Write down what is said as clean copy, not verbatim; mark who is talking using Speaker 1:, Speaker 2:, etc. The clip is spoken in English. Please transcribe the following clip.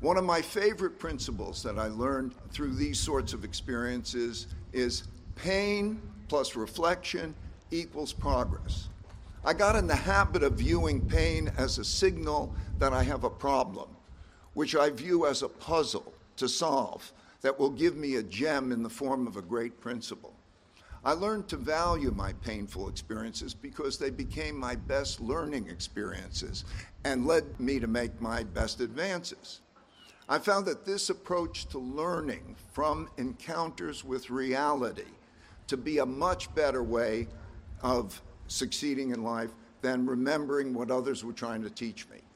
Speaker 1: One of my favorite principles that I learned through these sorts of experiences is pain plus reflection equals progress. I got in the habit of viewing pain as a signal that I have a problem, which I view as a puzzle to solve that will give me a gem in the form of a great principle. I learned to value my painful experiences because they became my best learning experiences and led me to make my best advances. I found that this approach to learning from encounters with reality to be a much better way of succeeding in life than remembering what others were trying to teach me.